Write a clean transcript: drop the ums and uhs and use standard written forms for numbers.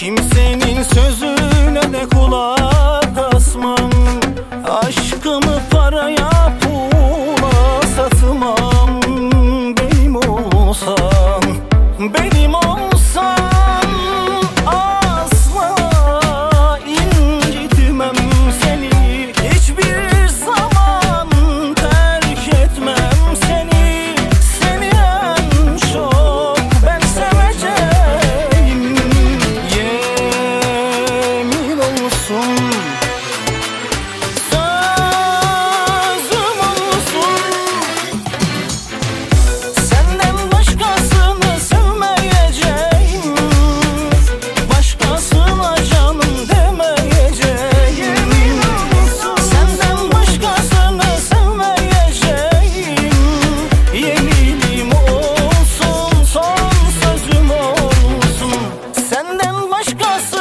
Kimsenin sözüne de kulak asmam. Aşkımı paraya pula satmam. Benim olsan, benim olsan asla incitmem seni. Hiçbir zaman terk etmem seni. Seni en çok ben seveceğim. Yemin olsun, sözüm olsun. Senden başkasını sevmeyeceğim. Başkasına canım demeyeceğim. Senden başkasını sevmeyeceğim. Yeminim olsun, son sözüm olsun. Senden başkası